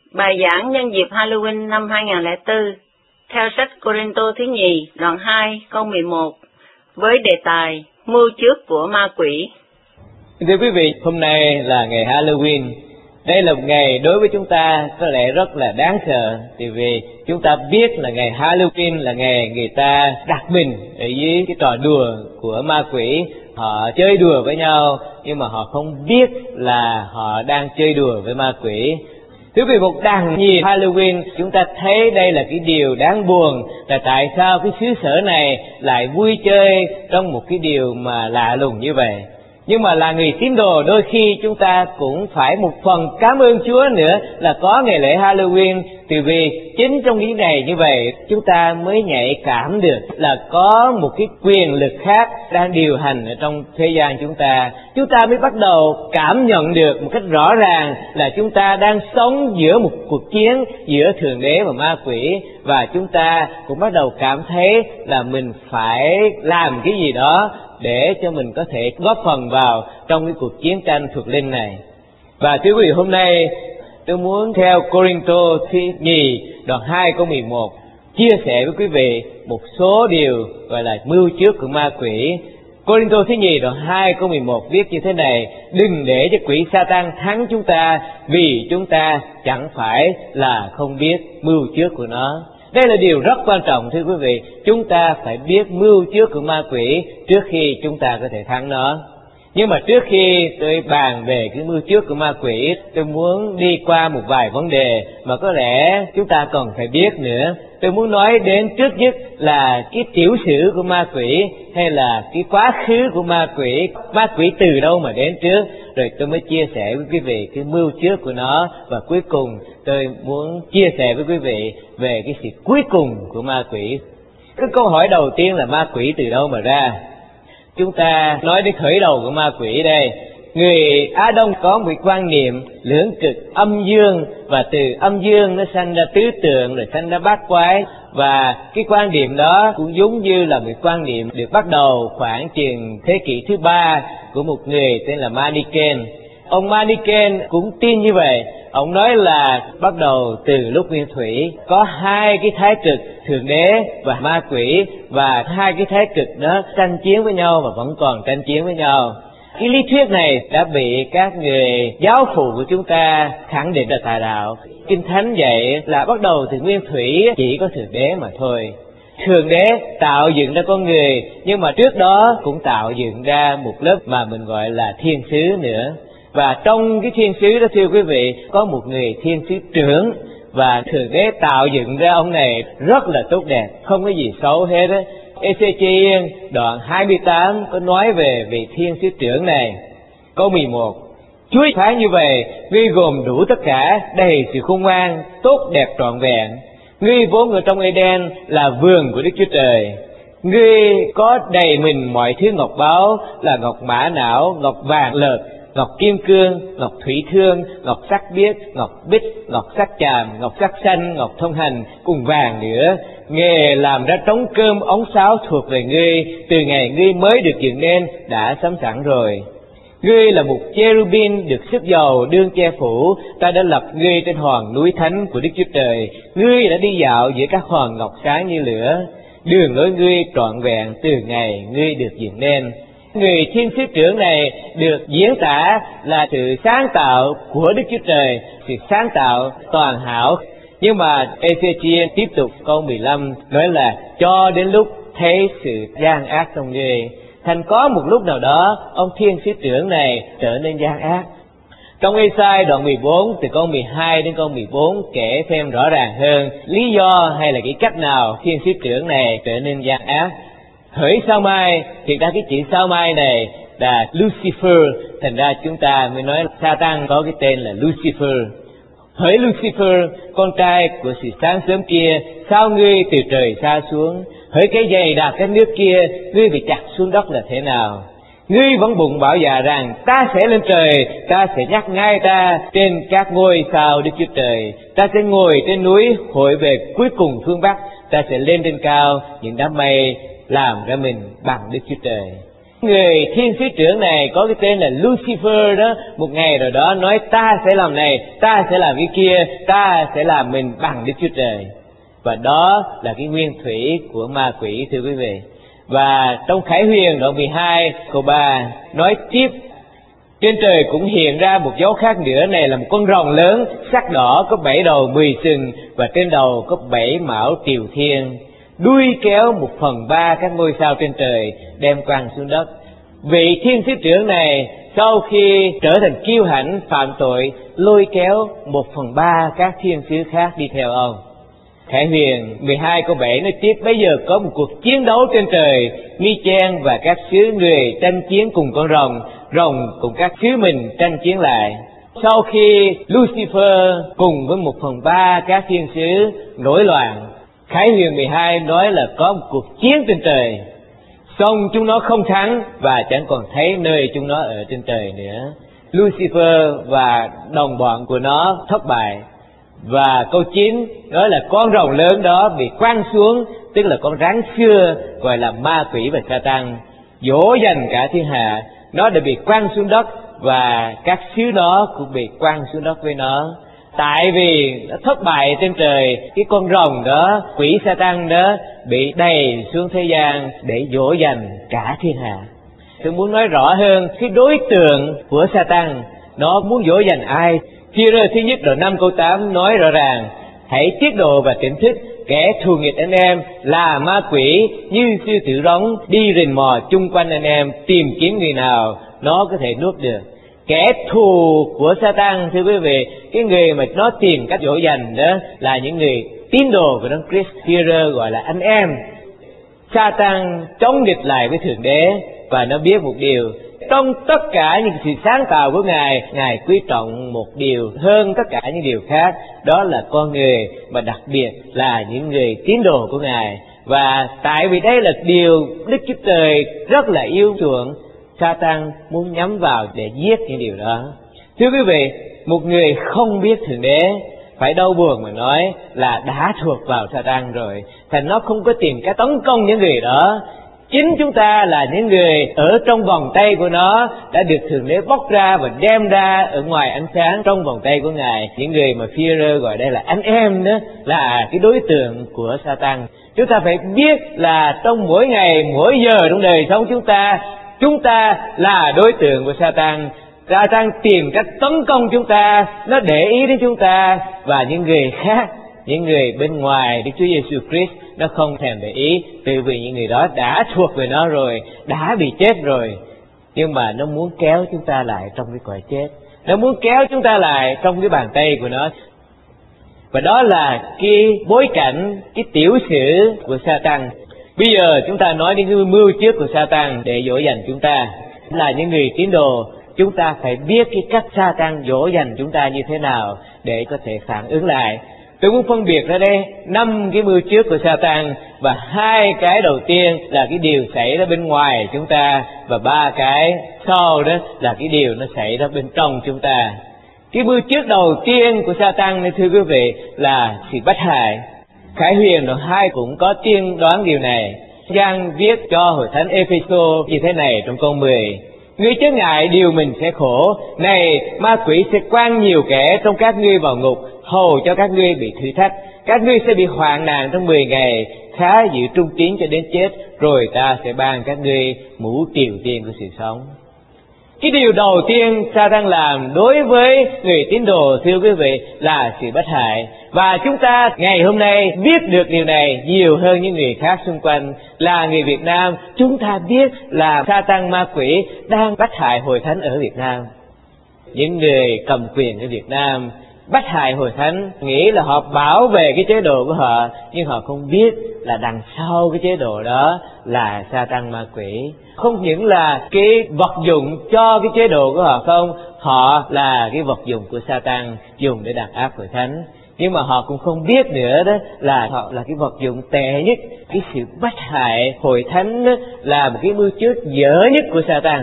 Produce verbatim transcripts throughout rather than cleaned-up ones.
Bài giảng nhân dịp Halloween năm hai nghìn lẻ bốn theo sách Cô-rinh-tô thứ nhì đoạn hai câu mười một với đề tài mưu trước của ma quỷ. Thưa quý vị, hôm nay là ngày Halloween. Đây là một ngày đối với chúng ta có lẽ rất là đáng sợ, thì vì chúng ta biết là ngày Halloween là ngày người ta đặt mình ở dưới cái trò đùa của ma quỷ. Họ chơi đùa với nhau nhưng mà họ không biết là họ đang chơi đùa với ma quỷ. Thưa quý vị, một đằng nhìn Halloween chúng ta thấy đây là cái điều đáng buồn, là tại sao cái xứ sở này lại vui chơi trong một cái điều mà lạ lùng như vậy. Nhưng mà là người tín đồ, đôi khi chúng ta cũng phải một phần cảm ơn Chúa nữa là có ngày lễ Halloween, từ vì chính trong những ngày như vậy chúng ta mới nhạy cảm được là có một cái quyền lực khác đang điều hành ở trong thế gian chúng ta. Chúng ta mới bắt đầu cảm nhận được một cách rõ ràng là chúng ta đang sống giữa một cuộc chiến giữa Thượng Đế và ma quỷ, và chúng ta cũng bắt đầu cảm thấy là mình phải làm cái gì đó để cho mình có thể góp phần vào trong cái cuộc chiến tranh thuộc linh này. Và thưa quý vị, hôm nay tôi muốn theo Cô-rinh-tô thứ nhì đoạn hai câu mười một chia sẻ với quý vị một số điều gọi là mưu trước của ma quỷ. Cô-rinh-tô thứ nhì đoạn hai câu mười một viết như thế này: đừng để cho quỷ Sa-tan thắng chúng ta, vì chúng ta chẳng phải là không biết mưu trước của nó. Đây là điều rất quan trọng thưa quý vị, chúng ta phải biết mưu trước của ma quỷ trước khi chúng ta có thể thắng nó. Nhưng mà trước khi tôi bàn về cái mưu trước của ma quỷ, tôi muốn đi qua một vài vấn đề mà có lẽ chúng ta còn phải biết nữa. Tôi muốn nói đến trước nhất là cái tiểu sử của ma quỷ, hay là cái quá khứ của ma quỷ, ma quỷ từ đâu mà đến trước, rồi tôi mới chia sẻ với quý vị cái mưu trước của nó, và cuối cùng tôi muốn chia sẻ với quý vị về cái sự cuối cùng của ma quỷ. Cái câu hỏi đầu tiên là ma quỷ từ đâu mà ra? Chúng ta nói đến khởi đầu của ma quỷ đây. Người Á Đông có một quan niệm lưỡng cực âm dương, và từ âm dương nó sanh ra tứ tượng, rồi sanh ra bát quái. Và cái quan điểm đó cũng giống như là một quan niệm được bắt đầu khoảng chừng thế kỷ thứ ba của một người tên là Manichaean. Ông Manichaean cũng tin như vậy. Ông nói là bắt đầu từ lúc nguyên thủy có hai cái thái cực, Thượng Đế và ma quỷ, và hai cái thái cực đó tranh chiến với nhau và vẫn còn tranh chiến với nhau. Cái lý thuyết này đã bị các người giáo phụ của chúng ta khẳng định là tà đạo. Kinh Thánh dạy là bắt đầu từ nguyên thủy chỉ có Thượng Đế mà thôi. Thượng Đế tạo dựng ra con người, nhưng mà trước đó cũng tạo dựng ra một lớp mà mình gọi là thiên sứ nữa. Và trong cái thiên sứ đó thưa quý vị, có một người thiên sứ trưởng, và Thượng Đế tạo dựng ra ông này rất là tốt đẹp, không có gì xấu hết á. Ê-xê-chi-ien đoạn hai mươi tám có nói về vị thiên sứ trưởng này. Câu mười một: Chúa phán như vậy: ngươi gồm đủ tất cả, đầy sự khôn ngoan, tốt đẹp trọn vẹn. Ngươi vốn ở trong Ê-đen là vườn của Đức Chúa Trời. Ngươi có đầy mình mọi thứ ngọc báu, là ngọc mã não, ngọc vàng lợt, ngọc kim cương, ngọc thủy thương, ngọc sắc biếc, ngọc bích, ngọc sắc chàm, ngọc sắc xanh, ngọc thông hành, cùng vàng nữa. Nghề làm ra trống cơm ống sáo thuộc về ngươi, từ ngày ngươi mới được dựng nên đã sắm sẵn rồi. Ngươi là một cherubin được sức dầu đương che phủ, ta đã lập ngươi trên hòn núi thánh của Đức Chúa Trời. Ngươi đã đi dạo giữa các hòn ngọc sáng như lửa. Đường lối ngươi trọn vẹn từ ngày ngươi được dựng nên. Người thiên sứ trưởng này được diễn tả là sự sáng tạo của Đức Chúa Trời, sự sáng tạo toàn hảo. Nhưng mà Ê-xê-chi-ien tiếp tục câu mười lăm nói là cho đến lúc thấy sự gian ác trong ngươi. Thành có một lúc nào đó ông thiên sứ trưởng này trở nên gian ác. Trong Ê-sai đoạn mười bốn từ câu mười hai đến câu mười bốn kể thêm rõ ràng hơn lý do hay là cái cách nào thiên sứ trưởng này trở nên gian ác. Hỡi sao mai, thiệt ra cái chữ sao mai này là Lucifer, thành ra chúng ta mới nói Sa-tan có cái tên là Lucifer. Hỡi Lucifer, con trai của sự sáng sớm kia, sao ngươi từ trời xa xuống? Hỡi cái dày đạp cái nước kia, ngươi bị chặt xuống đất là thế nào? Ngươi vẫn bụng bảo dạ rằng ta sẽ lên trời, ta sẽ nhắc ngay ta trên các ngôi sao Đức Chúa Trời. Ta sẽ ngồi trên núi hội về cuối cùng phương Bắc, ta sẽ lên trên cao những đám mây làm ra mình bằng Đức Chúa Trời. Người thiên sứ trưởng này có cái tên là Lucifer đó, một ngày rồi đó nói ta sẽ làm này, ta sẽ làm cái kia, ta sẽ làm mình bằng Đức Chúa Trời. Và đó là cái nguyên thủy của ma quỷ, thưa quý vị. Và trong Khải Huyền đoạn mười hai câu ba nói tiếp: trên trời cũng hiện ra một dấu khác nữa, này là một con rồng lớn, sắc đỏ, có bảy đầu mười sừng, và trên đầu có bảy mão triều thiên. Đuôi kéo một phần ba các ngôi sao trên trời, đem quăng xuống đất. Vị thiên sứ trưởng này sau khi trở thành kiêu hãnh phạm tội, lôi kéo một phần ba các thiên sứ khác đi theo ông. Khải Huyền mười hai câu bảy nói tiếp: bây giờ có một cuộc chiến đấu trên trời, Mi-chen và các sứ người tranh chiến cùng con rồng, rồng cùng các sứ mình tranh chiến lại. Sau khi Lucifer cùng với một phần ba các thiên sứ nổi loạn, Khải Huyền mười hai nói là có một cuộc chiến trên trời, xong chúng nó không thắng và chẳng còn thấy nơi chúng nó ở trên trời nữa. Lucifer và đồng bọn của nó thất bại. Và câu chín nói là con rồng lớn đó bị quăng xuống, tức là con rắn xưa gọi là ma quỷ và Sa-tan, dỗ dành cả thiên hạ. Nó đã bị quăng xuống đất và các sứ nó cũng bị quăng xuống đất với nó. Tại vì nó thất bại trên trời, cái con rồng đó, quỷ Sa-tan đó bị đày xuống thế gian để dỗ dành cả thiên hạ. Tôi muốn nói rõ hơn, cái đối tượng của Sa-tan nó muốn dỗ dành ai? Phi-e-rơ thứ nhất đoạn năm câu tám nói rõ ràng: hãy tiết độ và tỉnh thức, kẻ thù nghịch anh em là ma quỷ, như sư tử rống đi rình mò chung quanh anh em, tìm kiếm người nào nó có thể nuốt được. Kẻ thù của Sa-tan, thưa quý vị, cái người mà nó tìm cách dỗ dành đó là những người tín đồ của Đấng Christ. Phi-e-rơ gọi là anh em. Sa-tan chống địch lại với Thượng Đế, và nó biết một điều: trong tất cả những sự sáng tạo của Ngài, Ngài quý trọng một điều hơn tất cả những điều khác, đó là con người, mà đặc biệt là những người tín đồ của Ngài. Và tại vì đây là điều Đức Chúa Trời rất là yêu chuộng, Sa-tan muốn nhắm vào để giết những điều đó. Thưa quý vị, một người không biết Thượng Đế, phải đau buồn mà nói là đã thuộc vào Sa-tan rồi, thành nó không có tìm cách tấn công những người đó. Chính chúng ta là những người ở trong vòng tay của nó, đã được Thượng Đế bóc ra và đem ra ở ngoài ánh sáng trong vòng tay của Ngài. Những người mà Phi-e-rơ gọi đây là anh em đó, là cái đối tượng của Sa-tan. Chúng ta phải biết là trong mỗi ngày, mỗi giờ trong đời sống chúng ta, chúng ta là đối tượng của Sa-tan. Sa-tan tìm cách tấn công chúng ta, nó để ý đến chúng ta, và những người khác, những người bên ngoài Đức Chúa Giêsu Christ, nó không thèm để ý, từ vì những người đó đã thuộc về nó rồi, đã bị chết rồi. Nhưng mà nó muốn kéo chúng ta lại trong cái cõi chết, nó muốn kéo chúng ta lại trong cái bàn tay của nó. Và đó là cái bối cảnh, cái tiểu sử của Sa-tan. Bây giờ chúng ta nói đến cái mưu trước của Sa-tan để dỗ dành chúng ta. Là những người tín đồ, chúng ta phải biết cái cách Sa-tan dỗ dành chúng ta như thế nào để có thể phản ứng lại. Tôi muốn phân biệt ra đây năm cái mưu trước của Sa-tan, và hai cái đầu tiên là cái điều xảy ra bên ngoài chúng ta, và ba cái sau đó là cái điều nó xảy ra bên trong chúng ta. Cái mưu trước đầu tiên của Sa-tan này, thưa quý vị, là sự bắt hại. Khải Huyền đoạn hai cũng có tiên đoán điều này. Giăng viết cho hội thánh Ê-phê-sô như thế này trong câu mười: ngươi chớ ngại điều mình sẽ khổ, này ma quỷ sẽ quăng nhiều kẻ trong các ngươi vào ngục, hầu cho các ngươi bị thử thách. Các ngươi sẽ bị hoạn nạn trong mười ngày, khá giữ trung tín cho đến chết, rồi ta sẽ ban các ngươi mũ triều tiên của sự sống. Cái điều đầu tiên Sa-tan làm đối với người tín đồ, thưa quý vị, là sự bắt hại. Và chúng ta ngày hôm nay biết được điều này nhiều hơn những người khác xung quanh. Là người Việt Nam, chúng ta biết là Sa-tan ma quỷ đang bắt hại hội thánh ở Việt Nam. Những người cầm quyền ở Việt Nam bắt hại hội thánh, nghĩ là họ bảo vệ cái chế độ của họ, nhưng họ không biết là đằng sau cái chế độ đó là Sa-tan ma quỷ. Không những là cái vật dụng cho cái chế độ của họ không, họ là cái vật dụng của Sa-tan dùng để đàn áp hội thánh. Nhưng mà họ cũng không biết nữa đó là họ là cái vật dụng tệ nhất. Cái sự bắt hại hội thánh đó là một cái mưu trước dở nhất của Sa-tan.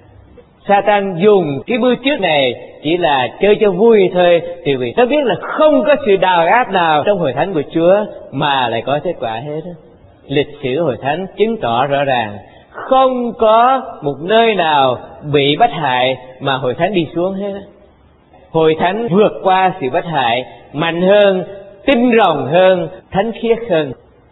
Sa-tan dùng cái mưu trước này chỉ là chơi cho vui thôi, tại vì nó biết là không có sự đàn áp nào trong hội thánh của Chúa mà lại có kết quả hết đó. Lịch sử hội thánh chứng tỏ rõ ràng Không có một nơi nào bị bắt hại mà hội thánh đi xuống hết. Hội thánh vượt qua sự bắt hại, mạnh hơn, tinh rồng hơn, thánh khiết hơn.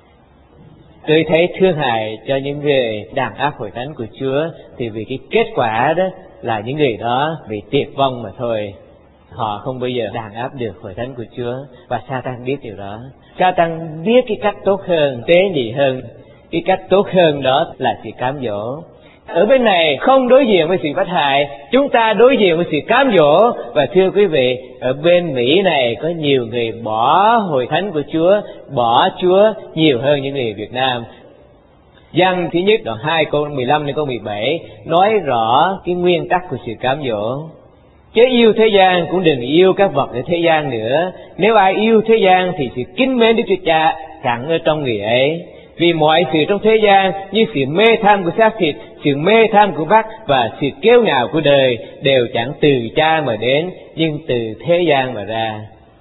Tôi thấy thương hại cho những người đàn áp hội thánh của Chúa, thì vì cái kết quả đó là những người đó bị tuyệt vong mà thôi. Họ không bao giờ đàn áp được hội thánh của Chúa, và Sa-tan biết điều đó. Sa-tan biết cái cách tốt hơn, tế nhị hơn. Cái cách tốt hơn đó là sự cám dỗ. Ở bên này không đối diện với sự bắt hại, chúng ta đối diện với sự cám dỗ. Và thưa quý vị, ở bên Mỹ này có nhiều người bỏ hội thánh của Chúa, bỏ Chúa nhiều hơn những người Việt Nam. Giăng thứ nhất đoạn hai câu mười lăm đến câu mười bảy nói rõ cái nguyên tắc của sự cám dỗ. Chớ yêu thế gian, cũng đừng yêu các vật ở thế gian nữa. Nếu ai yêu thế gian thì sự kính mến Đức Chúa Cha chẳng ở trong người ấy. Vì mọi sự trong thế gian như sự mê tham của xác thịt, sự mê tham của mắt và sự kiêu ngạo của đời đều chẳng từ Cha mà đến, nhưng từ thế gian mà ra.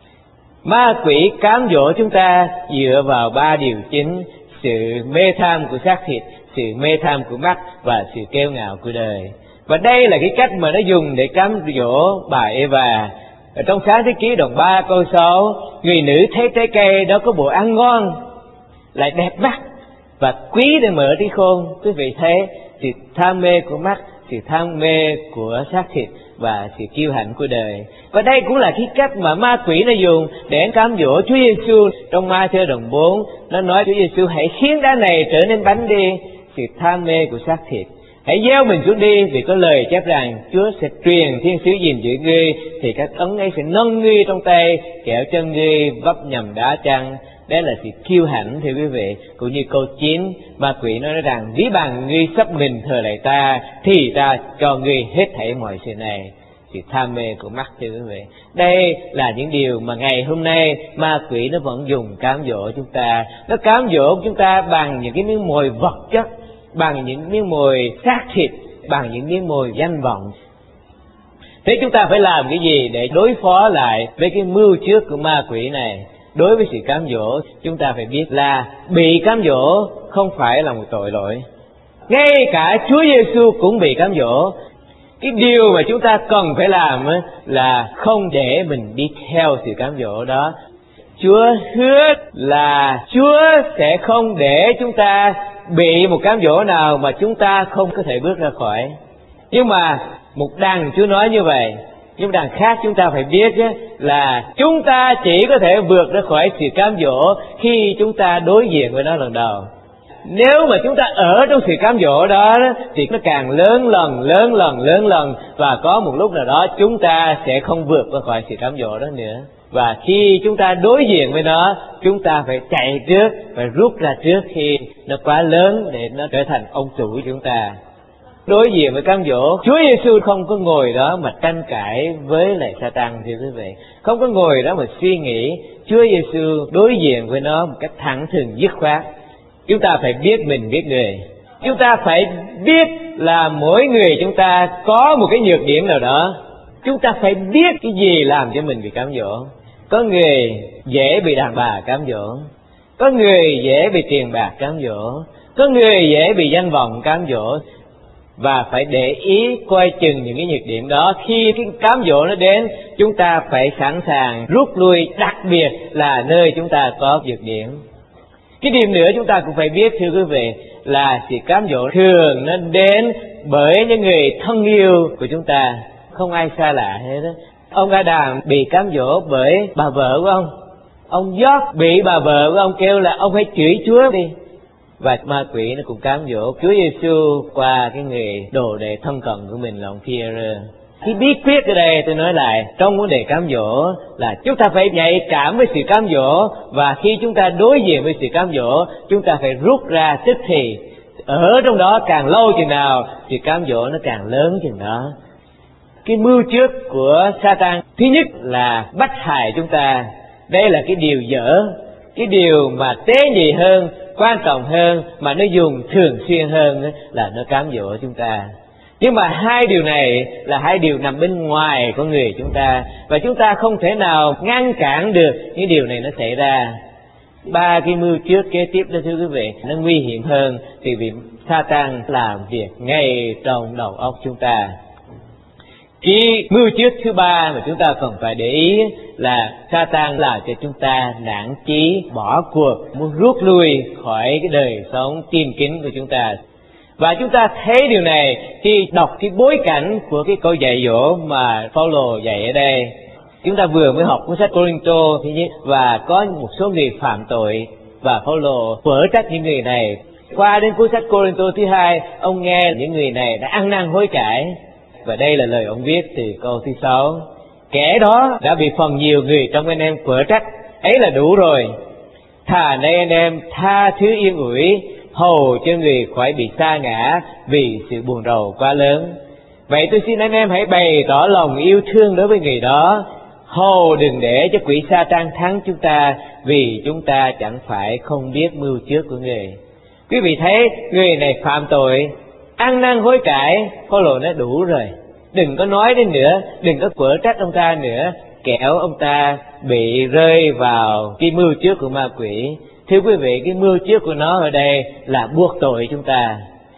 Ma quỷ cám dỗ chúng ta dựa vào ba điều chính: sự mê tham của xác thịt, sự mê tham của mắt và sự kiêu ngạo của đời. Và đây là cái cách mà nó dùng để cám dỗ bà Eva. Ở trong Sáng Thế Ký đoạn ba câu sáu, người nữ thấy trái cây đó có bộ ăn ngon, lại đẹp mắt và quý để mở trí khôn. Quý vị thấy sự tham mê của mắt, sự tham mê của xác thịt và sự kiêu hãnh của đời. Và đây cũng là cái cách mà ma quỷ nó dùng để cám dỗ Chúa Giêsu. Trong Ma-thi-ơ đoạn bốn, nó nói Chúa Giêsu hãy khiến đá này trở nên bánh đi. Sự tham mê của xác thịt, hãy gieo mình xuống đi, vì có lời chép rằng Chúa sẽ truyền thiên sứ gìn giữ ngươi, thì các ấn ấy sẽ nâng ngươi trong tay, kẻo chân ngươi vấp nhầm đá chăng. Đó là sự kiêu hãnh, thưa quý vị. Cũng như câu chín, ma quỷ nói rằng ví bằng ngươi sắp mình thờ lại ta, thì ta cho ngươi hết thảy mọi sự này. Sự tham mê của mắt, thưa quý vị. Đây là những điều mà ngày hôm nay ma quỷ nó vẫn dùng cám dỗ chúng ta. Nó cám dỗ chúng ta bằng những cái miếng mồi vật chất, bằng những miếng mồi xác thịt, bằng những miếng mồi danh vọng. Thế chúng ta phải làm cái gì để đối phó lại với cái mưu trước của ma quỷ này? Đối với sự cám dỗ, chúng ta phải biết là bị cám dỗ không phải là một tội lỗi. Ngay cả Chúa Giêsu cũng bị cám dỗ. Cái điều mà chúng ta cần phải làm là không để mình đi theo sự cám dỗ đó. Chúa hứa là Chúa sẽ không để chúng ta bị một cám dỗ nào mà chúng ta không có thể bước ra khỏi. Nhưng mà một đằng Chúa nói như vậy, nhưng đằng khác chúng ta phải biết là chúng ta chỉ có thể vượt ra khỏi sự cám dỗ khi chúng ta đối diện với nó lần đầu. Nếu mà chúng ta ở trong sự cám dỗ đó thì nó càng lớn lần, lớn lần, lớn lần, và có một lúc nào đó chúng ta sẽ không vượt ra khỏi sự cám dỗ đó nữa. Và khi chúng ta đối diện với nó, chúng ta phải chạy trước và rút ra trước khi nó quá lớn để nó trở thành ông chủ của chúng ta. Đối diện với cám dỗ, Chúa Giêsu không có ngồi đó mà tranh cãi với lại Sa-tan, thưa quý vị. Không có ngồi đó mà suy nghĩ. Chúa Giêsu đối diện với nó một cách thẳng thừng dứt khoát. Chúng ta phải biết mình biết người. Chúng ta phải biết là mỗi người chúng ta có một cái nhược điểm nào đó. Chúng ta phải biết cái gì làm cho mình bị cám dỗ. Có người dễ bị đàn bà cám dỗ, có người dễ bị tiền bạc cám dỗ, có người dễ bị danh vọng cám dỗ. Và phải để ý coi chừng những cái nhược điểm đó. Khi cái cám dỗ nó đến, chúng ta phải sẵn sàng rút lui, đặc biệt là nơi chúng ta có nhược điểm. Cái điểm nữa chúng ta cũng phải biết, thưa quý vị, là sự cám dỗ thường nó đến bởi những người thân yêu của chúng ta, không ai xa lạ hết đó. Ông Adam bị cám dỗ bởi bà vợ của ông. Ông Gióp bị bà vợ của ông kêu là ông hãy chửi Chúa đi. Và ma quỷ nó cũng cám dỗ Chúa Giêsu qua cái người đồ đệ thân cận của mình là ông Phi-e-rơ. Cái bí quyết ở đây tôi nói lại, trong vấn đề cám dỗ là chúng ta phải nhạy cảm với sự cám dỗ, và khi chúng ta đối diện với sự cám dỗ, chúng ta phải rút ra tức thì. Ở trong đó càng lâu chừng nào, sự cám dỗ nó càng lớn chừng đó. Cái mưu trước của Sa-tan, thứ nhất là bắt hại chúng ta. Đây là cái điều dở, cái điều mà tế nhị hơn, quan trọng hơn, mà nó dùng thường xuyên hơn là nó cám dỗ chúng ta. Nhưng mà hai điều này là hai điều nằm bên ngoài con người chúng ta, và chúng ta không thể nào ngăn cản được những điều này nó xảy ra. Ba cái mưu trước kế tiếp đó thưa quý vị, nó nguy hiểm hơn thì vì Sa-tan làm việc ngay trong đầu óc chúng ta. Cái mưu trước thứ ba mà chúng ta cần phải để ý là Sa-tan làm cho chúng ta nản chí, bỏ cuộc, muốn rút lui khỏi cái đời sống tin kính của chúng ta. Và chúng ta thấy điều này khi đọc cái bối cảnh của cái câu dạy dỗ mà Phaolô dạy ở đây. Chúng ta vừa mới học cuốn sách Cô-rinh-tô thứ nhất, và có một số người phạm tội và Phaolô quở trách những người này. Qua đến cuốn sách Cô-rinh-tô thứ hai, ông nghe những người này đã ăn năn hối cải. Và đây là lời ông viết từ câu thứ sáu: kẻ đó đã bị phần nhiều người trong anh em quở trách, ấy là đủ rồi. Thà nay anh em tha thứ yên ủi, hầu cho người khỏi bị sa ngã vì sự buồn rầu quá lớn. Vậy tôi xin anh em hãy bày tỏ lòng yêu thương đối với người đó, hầu đừng để cho quỷ Sa-tan thắng chúng ta, vì chúng ta chẳng phải không biết mưu trước của người. Quý vị thấy người này phạm tội, ăn năn hối cải, Phaolô nói đủ rồi, đừng có nói đến nữa, đừng có quở trách ông ta nữa, kẻo ông ta bị rơi vào cái mưu trước của ma quỷ. Thưa quý vị, cái mưu trước của nó ở đây là buộc tội chúng ta.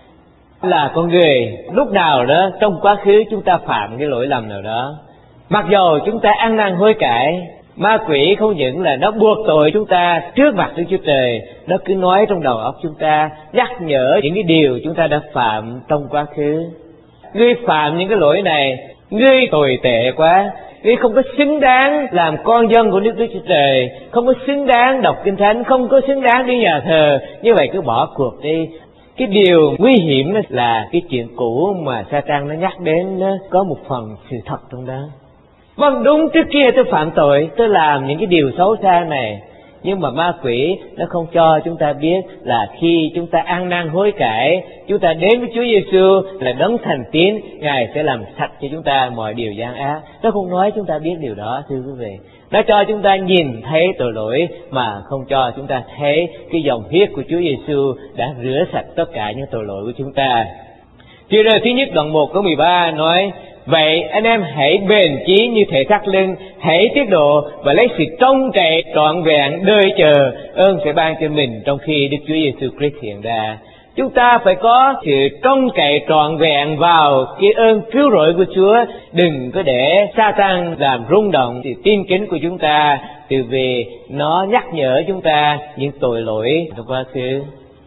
Là con người lúc nào đó trong quá khứ chúng ta phạm cái lỗi lầm nào đó, mặc dầu chúng ta ăn năn hối cải, ma quỷ không những là nó buộc tội chúng ta trước mặt Đức Chúa Trời, nó cứ nói trong đầu óc chúng ta, nhắc nhở những cái điều chúng ta đã phạm trong quá khứ. Ngươi phạm những cái lỗi này, ngươi tồi tệ quá, ngươi không có xứng đáng làm con dân của Đức Chúa Trời, không có xứng đáng đọc Kinh Thánh, không có xứng đáng đi nhà thờ, như vậy cứ bỏ cuộc đi. Cái điều nguy hiểm là cái chuyện cũ mà Sa-tan nó nhắc đến, nó có một phần sự thật trong đó. Vâng, đúng, trước kia tôi phạm tội, tôi làm những cái điều xấu xa này, nhưng mà ma quỷ nó không cho chúng ta biết là khi chúng ta ăn năn hối cải, chúng ta đến với Chúa Giêsu là đấng thành tín, Ngài sẽ làm sạch cho chúng ta mọi điều gian ác. Nó không nói chúng ta biết điều đó, thưa quý vị. Nó cho chúng ta nhìn thấy tội lỗi mà không cho chúng ta thấy cái dòng huyết của Chúa Giêsu đã rửa sạch tất cả những tội lỗi của chúng ta. Thì rồi thứ nhất đoạn một câu mười ba nói: vậy anh em hãy bền chí như thể thắt lưng, hãy tiết độ và lấy sự trông cậy trọn vẹn đợi chờ ơn sẽ ban cho mình trong khi Đức Chúa Giêsu Christ hiện ra. Chúng ta phải có sự trông cậy trọn vẹn vào cái ơn cứu rỗi của Chúa. Đừng có để Sa-tan làm rung động sự tin kính của chúng ta, từ vì nó nhắc nhở chúng ta những tội lỗi trong quá khứ.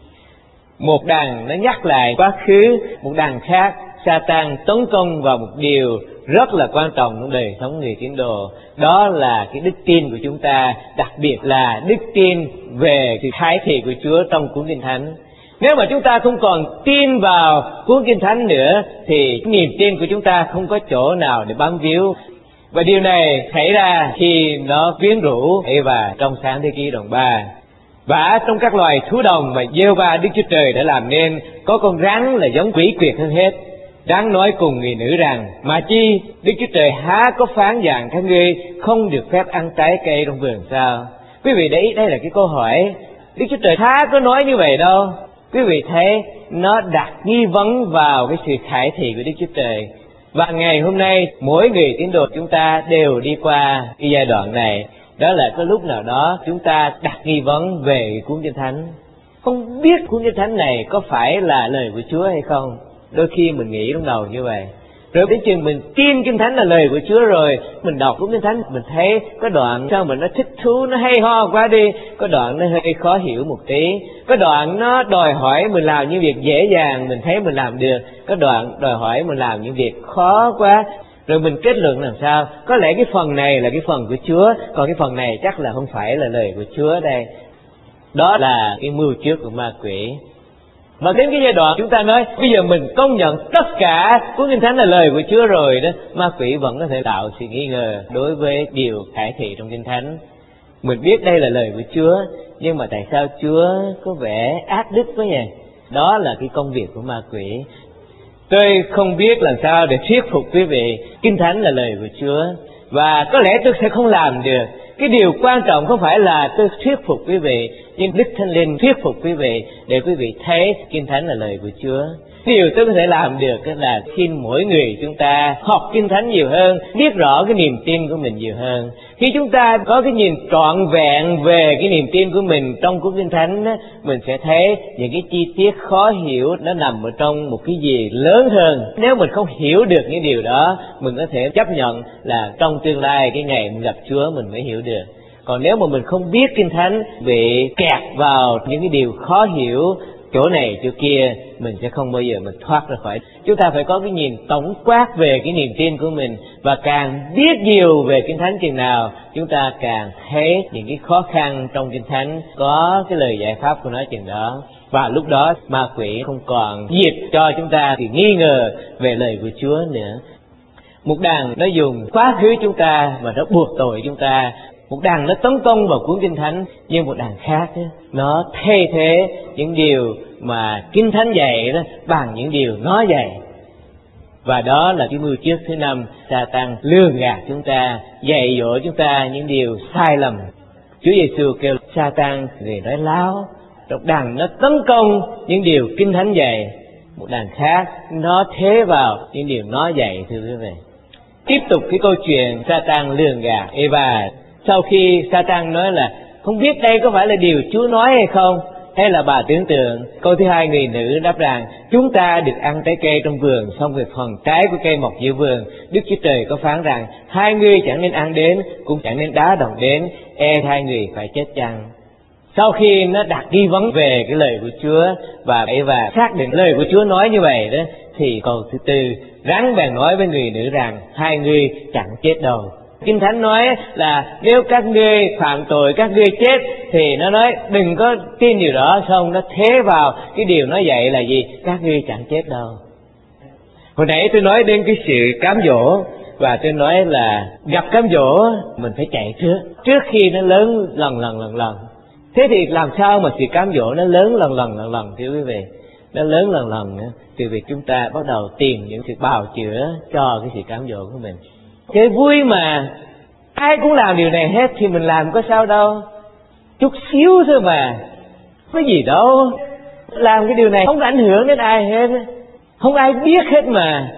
Một đằng nó nhắc lại quá khứ, một đằng khác Sa-tan tấn công vào một điều rất là quan trọng trong đời sống người tín đồ, đó là cái đức tin của chúng ta, đặc biệt là đức tin về sự khải thị của Chúa trong cuốn Kinh Thánh. Nếu mà chúng ta không còn tin vào cuốn Kinh Thánh nữa thì niềm tin của chúng ta không có chỗ nào để bám víu. Và điều này xảy ra khi nó quyến rũ Eva trong Sáng Thế Ký đoạn ba. Và trong các loài thú đồng mà Giê-hô-va Đức Chúa Trời đã làm nên, có con rắn là giống quỷ quyệt hơn hết. Rắn nói cùng người nữ rằng: mà chi, Đức Chúa Trời há có phán dặn các ngươi không được phép ăn trái cây trong vườn sao? Quý vị để ý, đây là cái câu hỏi. Đức Chúa Trời há có nói như vậy đâu. Quý vị thấy nó đặt nghi vấn vào cái sự khải thị của Đức Chúa Trời. Và ngày hôm nay mỗi người tín đồ chúng ta đều đi qua cái giai đoạn này. Đó là có lúc nào đó chúng ta đặt nghi vấn về cuốn Kinh Thánh, không biết cuốn Kinh Thánh này có phải là lời của Chúa hay không. Đôi khi mình nghĩ trong đầu như vậy. Rồi đến chừng mình tin Kinh Thánh là lời của Chúa rồi, mình đọc cuốn Kinh Thánh, mình thấy có đoạn sao mà nó thích thú, nó hay ho quá đi, có đoạn nó hơi khó hiểu một tí, có đoạn nó đòi hỏi mình làm những việc dễ dàng, mình thấy mình làm được, có đoạn đòi hỏi mình làm những việc khó quá. Rồi mình kết luận làm sao? Có lẽ cái phần này là cái phần của Chúa, còn cái phần này chắc là không phải là lời của Chúa đây. Đó là cái mưu trước của ma quỷ. Và đến cái giai đoạn chúng ta nói bây giờ mình công nhận tất cả cuốn Kinh Thánh là lời của Chúa rồi đó, ma quỷ vẫn có thể tạo sự nghi ngờ đối với điều khải thị trong Kinh Thánh. Mình biết đây là lời của Chúa, nhưng mà tại sao Chúa có vẻ ác đức quá nhỉ? Đó là cái công việc của ma quỷ. Tôi không biết làm sao để thuyết phục quý vị Kinh Thánh là lời của Chúa, và có lẽ tôi sẽ không làm được. Cái điều quan trọng không phải là tôi thuyết phục quý vị, nhưng Đức Thánh Linh thuyết phục quý vị để quý vị thấy Kinh Thánh là lời của Chúa. Điều tôi có thể làm được là xin mỗi người chúng ta học Kinh Thánh nhiều hơn, biết rõ cái niềm tin của mình nhiều hơn. Khi chúng ta có cái nhìn trọn vẹn về cái niềm tin của mình trong cuốn Kinh Thánh đó, mình sẽ thấy những cái chi tiết khó hiểu nó nằm ở trong một cái gì lớn hơn. Nếu mình không hiểu được những điều đó, mình có thể chấp nhận là trong tương lai cái ngày mình gặp Chúa mình mới hiểu được. Còn nếu mà mình không biết Kinh Thánh, bị kẹt vào những cái điều khó hiểu chỗ này chỗ kia, mình sẽ không bao giờ mình thoát ra khỏi. Chúng ta phải có cái nhìn tổng quát về cái niềm tin của mình, và càng biết nhiều về Kinh Thánh chừng nào, chúng ta càng thấy những cái khó khăn trong Kinh Thánh có cái lời giải pháp của nó chừng đó. Và lúc đó ma quỷ không còn dịp cho chúng ta thì nghi ngờ về lời của Chúa nữa. Một đằng nó dùng quá khứ chúng ta và nó buộc tội chúng ta. Một đằng nó tấn công vào cuốn Kinh Thánh, nhưng một đằng khác đó, nó thay thế những điều mà Kinh Thánh dạy đó bằng những điều nó dạy. Và đó là cái mưu trước thứ năm, Sa-tan lường gạt chúng ta, dạy dỗ chúng ta những điều sai lầm. Chúa Giêsu kêu Sa-tan người nói láo. Một đằng nó tấn công những điều Kinh Thánh dạy, một đằng khác nó thế vào những điều nó dạy, thưa quý vị. Tiếp tục cái câu chuyện Sa-tan lường gạt Eva. Sau khi Sa-tan nói là không biết đây có phải là điều Chúa nói hay không, hay là bà tưởng tượng. Câu thứ hai, người nữ đáp rằng chúng ta được ăn trái cây trong vườn, xong về phần trái của cây mọc giữa vườn, Đức Chúa Trời có phán rằng hai người chẳng nên ăn đến, cũng chẳng nên đá đồng đến, e hai người phải chết chăng. Sau khi nó đặt nghi vấn về cái lời của Chúa và Eva xác định lời của Chúa nói như vậy đó, thì câu thứ tư, rắn bèn nói với người nữ rằng hai người chẳng chết đâu. Kinh Thánh nói là nếu các ngươi phạm tội, các ngươi chết, thì nó nói đừng có tin điều đó. Xong nó thế vào cái điều nó dạy là gì? Các ngươi chẳng chết đâu. Hồi nãy tôi nói đến cái sự cám dỗ, và tôi nói là gặp cám dỗ mình phải chạy trước, trước khi nó lớn lần lần lần lần. Thế thì làm sao mà sự cám dỗ nó lớn lần lần lần lần, thưa quý vị? Nó lớn lần lần nữa từ việc chúng ta bắt đầu tìm những sự bào chữa cho cái sự cám dỗ của mình. Chơi vui mà, ai cũng làm điều này hết thì mình làm có sao đâu. Chút xíu thôi mà, có gì đâu. Làm cái điều này không ảnh hưởng đến ai hết, không ai biết hết mà.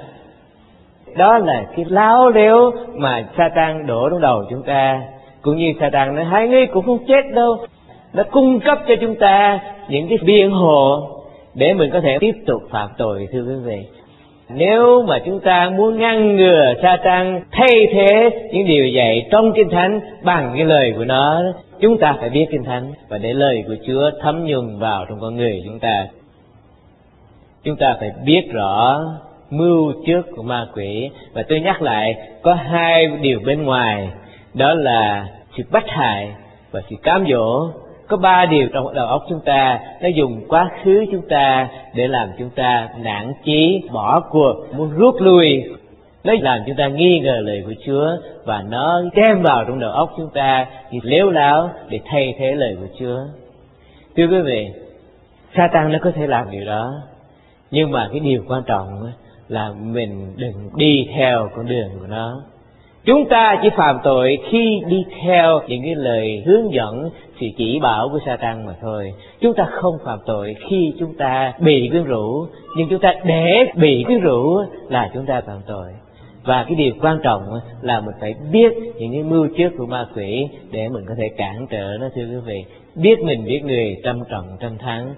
Đó là cái láo lếu mà Sa-tan đổ trong đầu chúng ta. Cũng như Sa-tan nói hai người cũng không chết đâu. Nó cung cấp cho chúng ta những cái biện hộ để mình có thể tiếp tục phạm tội, thưa quý vị. Nếu mà chúng ta muốn ngăn ngừa Sa-tan thay thế những điều dạy trong Kinh Thánh bằng cái lời của nó, chúng ta phải biết Kinh Thánh và để lời của Chúa thấm nhuần vào trong con người chúng ta. Chúng ta phải biết rõ mưu trước của ma quỷ. Và tôi nhắc lại, có hai điều bên ngoài, đó là sự bách hại và sự cám dỗ. Có ba điều trong đầu óc chúng ta, nó dùng quá khứ chúng ta để làm chúng ta nản chí, bỏ cuộc, muốn rút lui. Nó làm chúng ta nghi ngờ lời của Chúa, và nó đem vào trong đầu óc chúng ta thì lếu láo để thay thế lời của Chúa. Thưa quý vị, Sa-tan nó có thể làm điều đó, nhưng mà cái điều quan trọng là mình đừng đi theo con đường của nó. Chúng ta chỉ phạm tội khi đi theo những cái lời hướng dẫn, sự chỉ bảo của Sa-tan mà thôi. Chúng ta không phạm tội khi chúng ta bị quyến rũ, nhưng chúng ta để bị quyến rũ là chúng ta phạm tội. Và cái điều quan trọng là mình phải biết những cái mưu trước của ma quỷ để mình có thể cản trở nó, thưa quý vị. Biết mình biết người, trăm trận trăm thắng.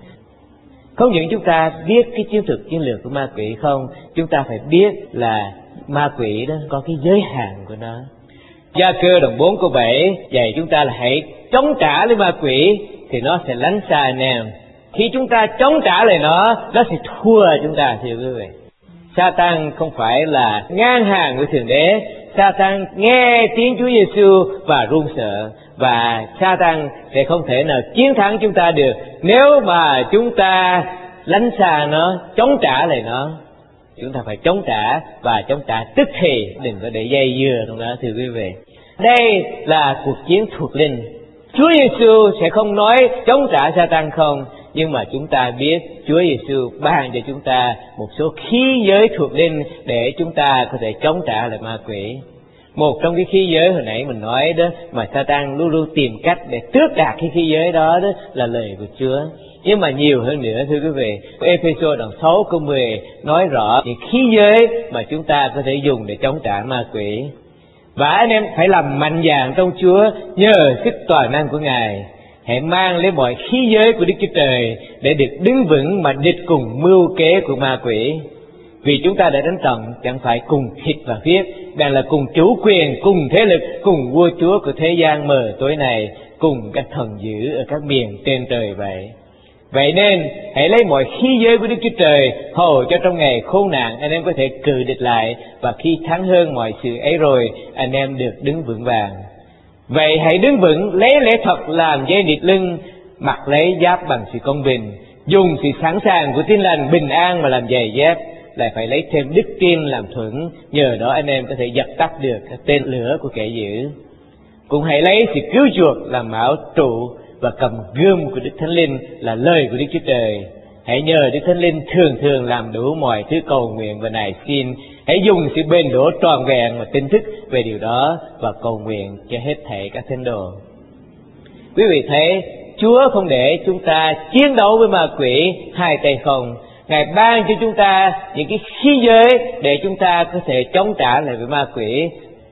Không những chúng ta biết cái chiến thuật chiến lược của ma quỷ không, chúng ta phải biết là ma quỷ đó có cái giới hạn của nó. Gia Cơ đoạn bốn câu bảy dạy chúng ta là hãy chống trả với ma quỷ thì nó sẽ lánh xa anh em. Khi chúng ta chống trả lại nó, nó sẽ thua chúng ta, thưa quý vị. Sa-tan không phải là ngang hàng với Thượng Đế. Sa-tan nghe tiếng Chúa Giêsu và run sợ, và Sa-tan sẽ không thể nào chiến thắng chúng ta được nếu mà chúng ta lánh xa nó, chống trả lại nó. Chúng ta phải chống trả, và chống trả tức thì, đừng có để dây dưa trong đó, thưa quý vị. Đây là cuộc chiến thuộc linh. Chúa Giêsu sẽ không nói chống trả Sa-tan không, nhưng mà chúng ta biết Chúa Giêsu ban cho chúng ta một số khí giới thuộc linh để chúng ta có thể chống trả lại ma quỷ. Một trong cái khí giới hồi nãy mình nói đó mà Sa-tan luôn luôn tìm cách để tước đoạt cái khí giới đó, đó là lời của Chúa. Nhưng mà nhiều hơn nữa, thưa quý vị, Ê-phê-sô đoạn sáu câu mười nói rõ những khí giới mà chúng ta có thể dùng để chống trả ma quỷ. Và anh em phải làm mạnh dạn trong Chúa nhờ sức toàn năng của Ngài. Hãy mang lấy mọi khí giới của Đức Chúa Trời để được đứng vững mà địch cùng mưu kế của ma quỷ. Vì chúng ta đã đánh trận chẳng phải cùng thịt và huyết, đang là cùng chủ quyền, cùng thế lực, cùng vua chúa của thế gian mờ tối này, cùng các thần dữ ở các miền trên trời vậy. Vậy nên hãy lấy mọi khí giới của Đức Chúa Trời hầu cho trong ngày khốn nạn anh em có thể cự địch lại, và khi thắng hơn mọi sự ấy rồi anh em được đứng vững vàng. Vậy hãy đứng vững, lấy lẽ thật làm dây nịt lưng, mặc lấy giáp bằng sự công bình, dùng sự sẵn sàng của tin lành bình an mà làm giày dép, lại phải lấy thêm đức tin làm thuẫn, nhờ đó anh em có thể dập tắt được các tên lửa của kẻ dữ. Cũng hãy lấy sự cứu chuộc làm mão trụ, và cầm gươm của Đức Thánh Linh là lời của Đức Chúa Trời. Hãy nhờ Đức Thánh Linh thường thường làm đủ mọi thứ cầu nguyện và nài xin. Hãy dùng sự bền đổ trọn vẹn và tin thức về điều đó, và cầu nguyện cho hết thảy các thánh đồ. Quý vị thấy Chúa không để chúng ta chiến đấu với ma quỷ hai tay không. Ngài ban cho chúng ta những cái khí giới để chúng ta có thể chống trả lại với ma quỷ.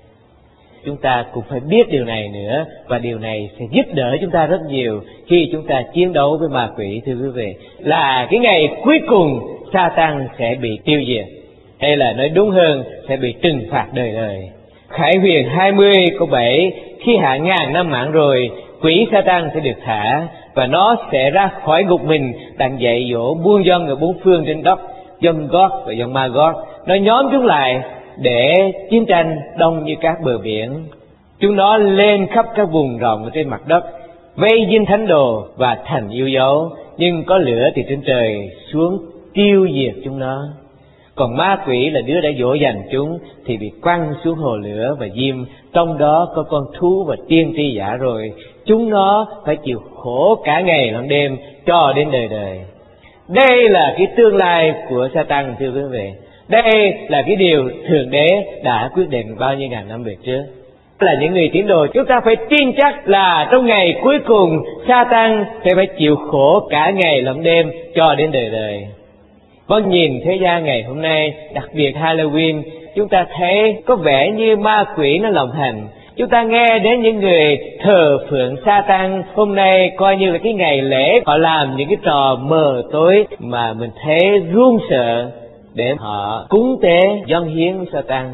Chúng ta cũng phải biết điều này nữa, và điều này sẽ giúp đỡ chúng ta rất nhiều khi chúng ta chiến đấu với ma quỷ. Thưa quý vị, là cái ngày cuối cùng Sa-tan sẽ bị tiêu diệt, hay là nói đúng hơn sẽ bị trừng phạt đời đời. Khải Huyền hai mươi câu bảy: khi hạ ngàn năm mạng rồi, quỷ Sa-tan sẽ được thả, và nó sẽ ra khỏi ngục mình, đang dạy dỗ buôn dân ở bốn phương trên đất, dân Gót và dân Ma-gót. Nó nhóm chúng lại để chiến tranh đông như các bờ biển. Chúng nó lên khắp các vùng rộng ở trên mặt đất, vây dinh thánh đồ và thành yêu dấu, nhưng có lửa từ trên trời xuống tiêu diệt chúng nó. Còn ma quỷ là đứa đã dỗ dành chúng thì bị quăng xuống hồ lửa và diêm, trong đó có con thú và tiên tri giả rồi. Chúng nó phải chịu khổ cả ngày lẫn đêm cho đến đời đời. Đây là cái tương lai của Sa-tan, thưa quý vị. Đây là cái điều Thượng Đế đã quyết định bao nhiêu ngàn năm về trước. Là những người tín đồ, chúng ta phải tin chắc là trong ngày cuối cùng Sa-tan sẽ phải chịu khổ cả ngày lẫn đêm cho đến đời đời. Vâng, nhìn thế gian ngày hôm nay, đặc biệt Halloween, chúng ta thấy có vẻ như ma quỷ nó lộng hành. Chúng ta nghe đến những người thờ phượng Sa-tan hôm nay coi như là cái ngày lễ, họ làm những cái trò mờ tối mà mình thấy run sợ để họ cúng tế dâng hiến Sa-tan.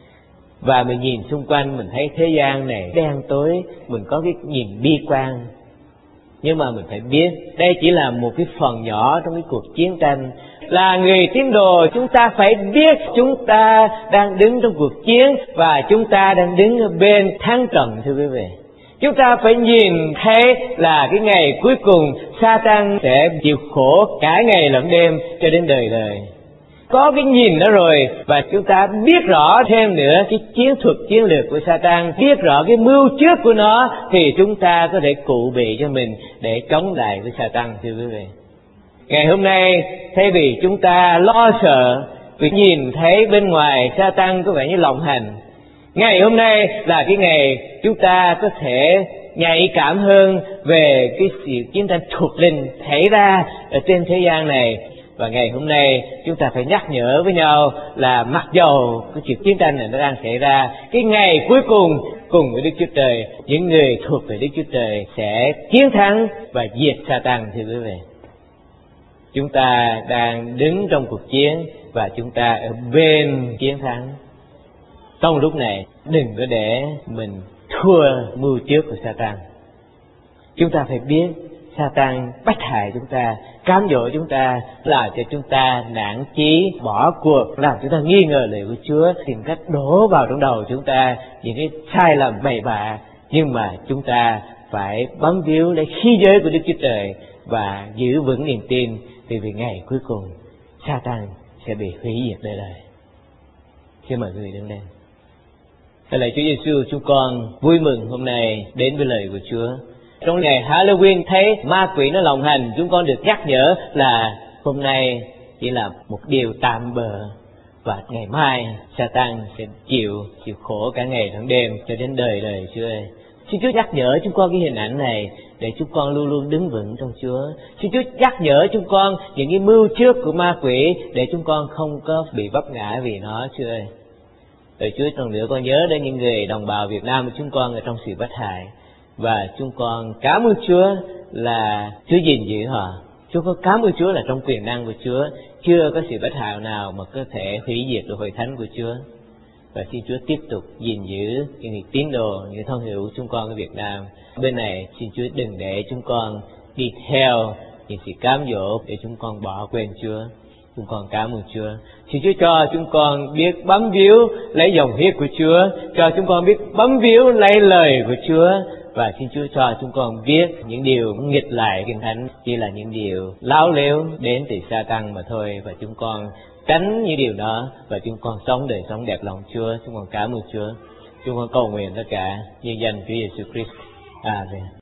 Và mình nhìn xung quanh mình thấy thế gian này đen tối, mình có cái nhìn bi quan. Nhưng mà mình phải biết đây chỉ là một cái phần nhỏ trong cái cuộc chiến tranh. Là người tín đồ, chúng ta phải biết chúng ta đang đứng trong cuộc chiến, và chúng ta đang đứng ở bên thắng trận, thưa quý vị. Chúng ta phải nhìn thấy là cái ngày cuối cùng Sa-tan sẽ chịu khổ cả ngày lẫn đêm cho đến đời đời. Có cái nhìn đó rồi, và chúng ta biết rõ thêm nữa cái chiến thuật chiến lược của Sa-tan, biết rõ cái mưu trước của nó, thì chúng ta có thể cụ bị cho mình để chống lại với Sa-tan, thưa quý vị. Ngày hôm nay, thay vì chúng ta lo sợ vì nhìn thấy bên ngoài Sa-tan có vẻ như lộng hành, ngày hôm nay là cái ngày chúng ta có thể nhạy cảm hơn về cái sự chiến tranh thuộc linh xảy ra ở trên thế gian này. Và ngày hôm nay chúng ta phải nhắc nhở với nhau là mặc dầu cái chuyện chiến tranh này nó đang xảy ra, cái ngày cuối cùng cùng với Đức Chúa Trời, những người thuộc về Đức Chúa Trời sẽ chiến thắng và diệt Sa-tan, thưa quý vị. Chúng ta đang đứng trong cuộc chiến và chúng ta ở bên chiến thắng. Trong lúc này đừng có để mình thua mưu trước của Sa-tan. Chúng ta phải biết Sa-tan bắt hại chúng ta, cám dỗ chúng ta, làm cho chúng ta nản chí, bỏ cuộc, làm chúng ta nghi ngờ lời của Chúa, tìm cách đổ vào trong đầu chúng ta những cái sai lầm bậy bạ. Nhưng mà chúng ta phải bám víu lấy khí giới của Đức Chúa Trời và giữ vững niềm tin, vì vì ngày cuối cùng Sa-tan sẽ bị hủy diệt đời đời. Xin mời quý vị đứng lên. Lạy Chúa Giêsu, chúng con vui mừng hôm nay đến với lời của Chúa. Trong ngày Halloween thấy ma quỷ nó lộng hành, chúng con được nhắc nhở là hôm nay chỉ là một điều tạm bợ, và ngày mai Sa-tan sẽ chịu chịu khổ cả ngày lẫn đêm cho đến đời đời, Chúa ơi. Xin Chúa nhắc nhở chúng con cái hình ảnh này để chúng con luôn luôn đứng vững trong Chúa. Xin Chúa nhắc nhở chúng con những cái mưu trước của ma quỷ để chúng con không có bị vấp ngã vì nó, Chúa ơi. Rồi Chúa lần nữa con nhớ đến những người đồng bào Việt Nam của chúng con ở trong sự bất hại, và chúng con cảm ơn Chúa là Chúa gìn giữ họ. Chúng con cảm ơn Chúa là trong quyền năng của Chúa chưa có sự bất hại nào mà có thể hủy diệt được hội thánh của Chúa. Và xin Chúa tiếp tục gìn giữ những người tín đồ, những thân hữu chúng con ở Việt Nam. Bên này xin Chúa đừng để chúng con đi theo những sự cám dỗ để chúng con bỏ quên Chúa. Chúng con cảm ơn Chúa. Xin Chúa cho chúng con biết bám víu lấy dòng huyết của Chúa, cho chúng con biết bám víu lấy lời của Chúa, và xin Chúa cho chúng con biết những điều nghịch lại Kinh Thánh chỉ là những điều láo lếu đến từ Sa-tan mà thôi, và chúng con tránh những điều đó và chúng con sống đời sống đẹp lòng Chúa. Chúng con cảm ơn Chúa. Chúng con cầu nguyện tất cả nhân danh Chúa Giêsu Christ. Amen.